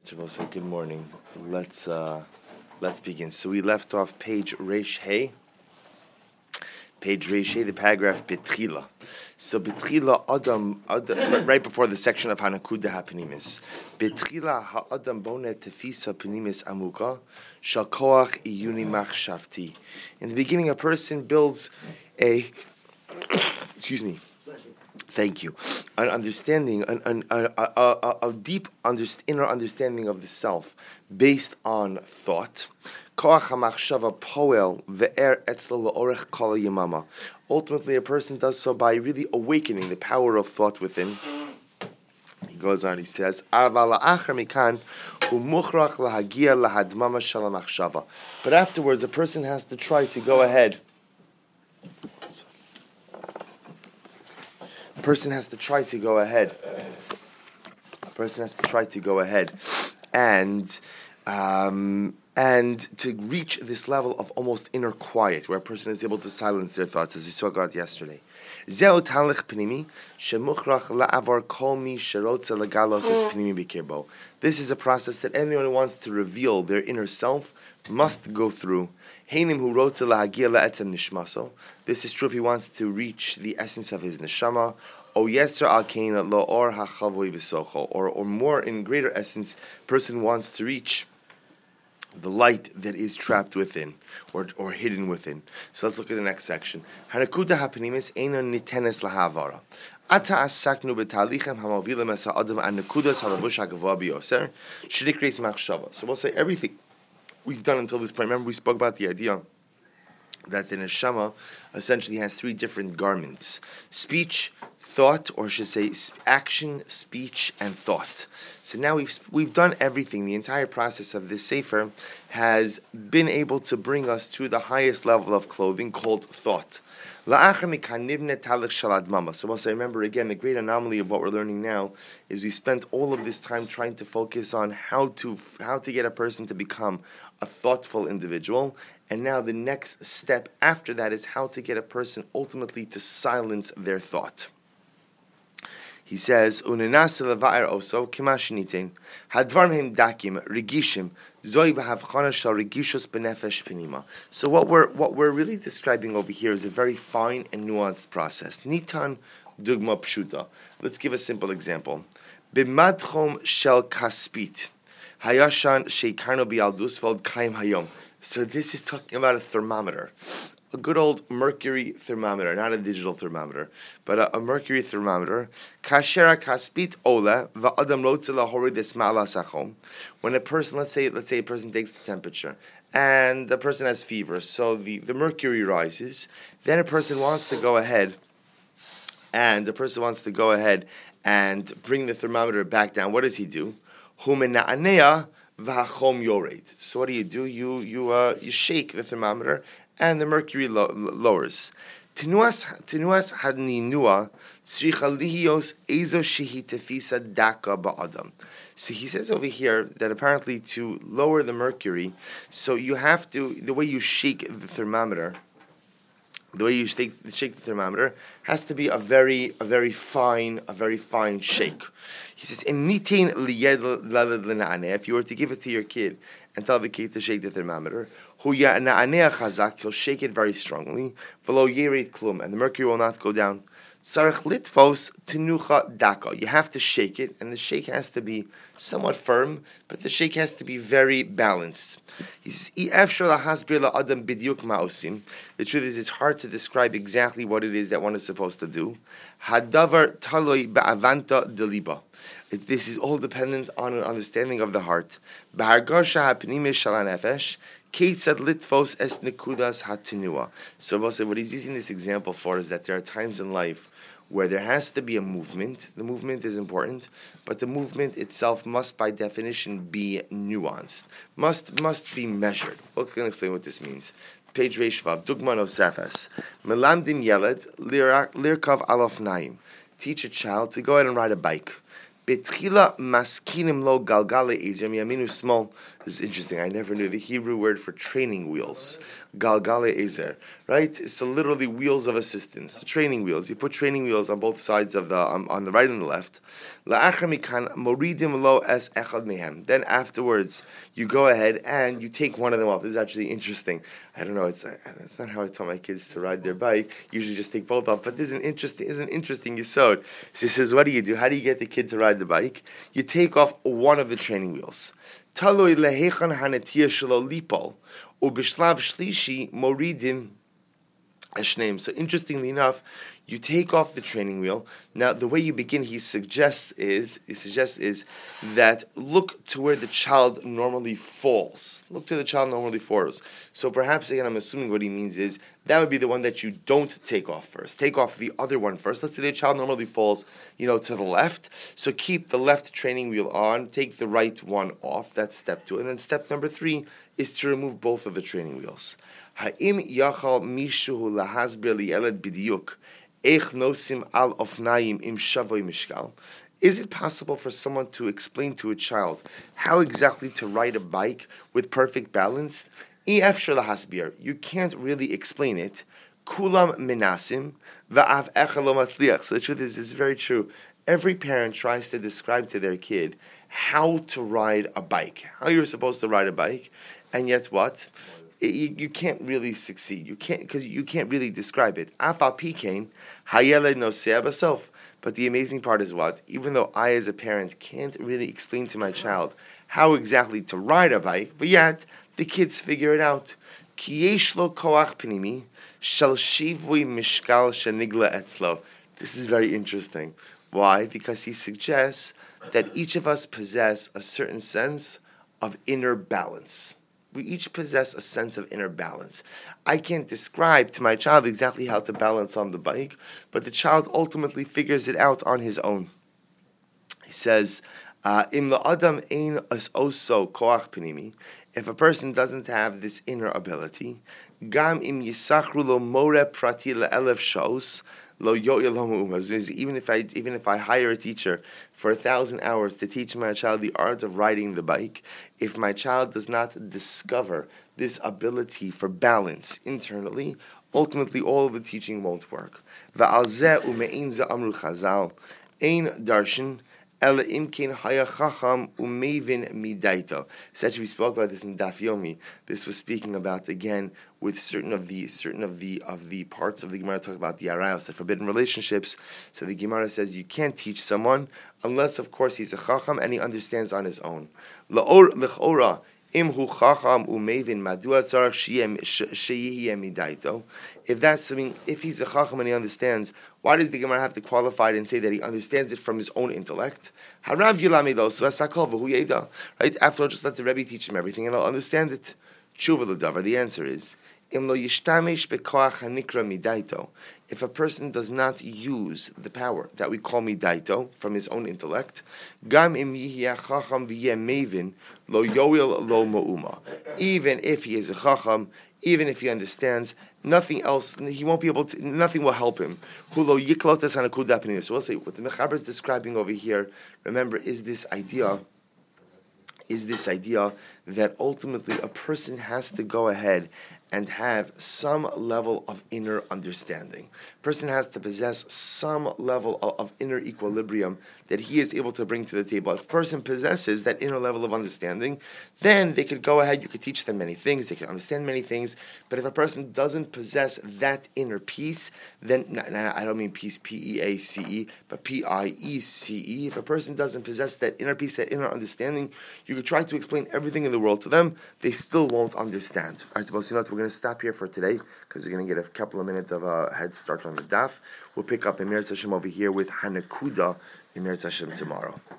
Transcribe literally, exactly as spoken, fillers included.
Shabbos, say good morning. Let's uh, let's begin. So we left off page Reish Hey. Page Reish Hey, the paragraph Betchila. So Betchila Adam, Adam right before the section of Hanakuda HaPnimis. Betchila HaAdam Bonet Tefisa Pnimis Amuka Shakoach Iyuni Machshavti. In the beginning, a person builds a excuse me. Thank you. An understanding, an, an, a, a, a, a deep underst- inner understanding of the self based on thought. Ultimately, a person does so by really awakening the power of thought within. He goes on, he says, But afterwards, a person has to try to go ahead. A person has to try to go ahead. A person has to try to go ahead and um, and to reach this level of almost inner quiet, where a person is able to silence their thoughts, as we saw God yesterday. This is a process that anyone who wants to reveal their inner self must go through. This is true if he wants to reach the essence of his neshama, or or more in greater essence, person wants to reach the light that is trapped within, or or hidden within. So let's look at the next section. Hanakuda hapenimis eina nitenes lahavara. Ata asaknu betalichem hamavilim es ha'adam an nekudas halavush hagavah biyoser shidikreis machshava. So we'll say everything we've done until this point. Remember, we spoke about the idea that the neshama essentially has three different garments: speech, thought, or I should say action, speech, and thought. So now we've we've done everything. The entire process of this sefer has been able to bring us to the highest level of clothing called thought. So we'll say, remember again, the great anomaly of what we're learning now is we spent all of this time trying to focus on how to how to get a person to become a thoughtful individual, and now the next step after that is how to get a person ultimately to silence their thought. He says, "Unenas leva'er oso kimashinitin hadvarm hem dakim regishim zoi b'havchana shal regishus benefesh penima." So what we're what we're really describing over here is a very fine and nuanced process. Nitan dugma pshuta. Let's give a simple example. B'madchom shel kaspit hayashan sheikarno bialdus v'od kaim hayom. So this is talking about a thermometer. A good old mercury thermometer, not a digital thermometer, but a, a mercury thermometer. Kashera kaspit ola va'adam rotze lahorid es ma'ala sachom. When a person, let's say, let's say a person takes the temperature, and the person has fever, so the, the mercury rises. Then a person wants to go ahead, and the person wants to go ahead and bring the thermometer back down. What does he do? Humena'anea v'hachom yored. So what do you do? You you uh, you shake the thermometer, and the mercury lo- lowers. Tenuas tenuas hadninua tzricha lihios ezo shehi tefisa daka ba'adam. So he says over here that apparently to lower the mercury, so you have to, the way you shake the thermometer, the way you shake, shake the thermometer has to be a very, a very fine, a very fine shake. He says, if you were to give it to your kid and tell the kid to shake the thermometer, he'll shake it very strongly, and the mercury will not go down. You have to shake it, and the shake has to be somewhat firm, but the shake has to be very balanced. He says, the truth is, it's hard to describe exactly what it is that one is supposed to do. This is all dependent on an understanding of the heart. So what he's using this example for is that there are times in life where there has to be a movement. The movement is important, but the movement itself must, by definition, be nuanced, must must be measured. We're going to explain what this means. Page Reishvav, Dugman of Sefes. Melamdim Yeled, Lirkav Alof Naim. Teach a child to go ahead and ride a bike. Betchila maskinim lo galgale ezer miyaminu small. This is interesting. I never knew the Hebrew word for training wheels. Galgale ezer, right? So literally wheels of assistance, training wheels. You put training wheels on both sides of the um, on the right and the left. La'achar mikan moridim lo es echad mehem. Then afterwards, you go ahead and you take one of them off. This is actually interesting. I don't know. It's it's not how I taught my kids to ride their bike. Usually just take both off. But this is an interesting. Is an interesting yesod. So he says, what do you do? How do you get the kid to ride the bike? You take off one of the training wheels. Taloi lehechan hanetiya shelo lipol ubishlav shlishi moridim eshneim. So interestingly enough, you take off the training wheel. Now, the way you begin, he suggests is he suggests is that look to where the child normally falls. Look to the child normally falls. So perhaps again, I'm assuming what he means is that would be the one that you don't take off first. Take off the other one first. Let's say the child normally falls, you know, to the left. So keep the left training wheel on. Take the right one off. That's step two. And then step number three is to remove both of the training wheels. Ha'im yachal mishu lahasbir li'eled b'diuk. Is it possible for someone to explain to a child how exactly to ride a bike with perfect balance? You can't really explain it. Kulam minasim va'av echad lo matzliach. So the truth is, it's very true. Every parent tries to describe to their kid how to ride a bike, how you're supposed to ride a bike, and yet what? You, you can't really succeed. You can't because you can't really describe it. Afal pikein hayeled nosea basof. But the amazing part is what? Even though I, as a parent, can't really explain to my child how exactly to ride a bike, but yet the kids figure it out. Ki yesh lo koach pnimi shel shivui mishkal shenigla etzlo. This is very interesting. Why? Because he suggests that each of us possess a certain sense of inner balance. We each possess a sense of inner balance. I can't describe to my child exactly how to balance on the bike, but the child ultimately figures it out on his own. He says, "In the adam ein as oso koach pnimi." If a person doesn't have this inner ability, gam im yisachru lo more prati le'elef shos. Even if I even if I hire a teacher for a thousand hours to teach my child the art of riding the bike, if my child does not discover this ability for balance internally, ultimately all of the teaching won't work. Essentially, we spoke about this in Daf Yomi. This was speaking about again with certain of the certain of the of the parts of the Gemara talk about the arayos, the forbidden relationships. So the Gemara says you can't teach someone unless, of course, he's a chacham and he understands on his own. L'chora imhu chacham umevin madua tzarach sheyihiyeh midaito. If that's something, if he's a chacham and he understands, why does the Gemara have to qualify it and say that he understands it from his own intellect? Harav yilamido svasakol v'hu yeda. Right? After all, just let the Rebbe teach him everything and he'll understand it. Tshuva l'davar. The answer is, im lo yishtamesh bekoach hanikra midaito. If a person does not use the power that we call midaito from his own intellect, gam im yihya chacham v'yeh mevin lo yoil lo ma'uma. Even if he is a chacham, even if he understands, nothing else, he won't be able to, nothing will help him. So we'll say, what the Mechaber is describing over here, remember, is this idea, is this idea that ultimately a person has to go ahead and have some level of inner understanding. A person has to possess some level of, of inner equilibrium that he is able to bring to the table. If a person possesses that inner level of understanding, then they could go ahead, you could teach them many things, they could understand many things, but if a person doesn't possess that inner peace, then, I don't mean peace, P E A C E, but P I E C E, if a person doesn't possess that inner peace, that inner understanding, you could try to explain everything in the world to them, they still won't understand. All right, well, so you know what, we're going to stop here for today, because we're going to get a couple of minutes of a head start on the daf. We'll pick up Emir Hashem over here with Hanakuda Emir Hashem tomorrow.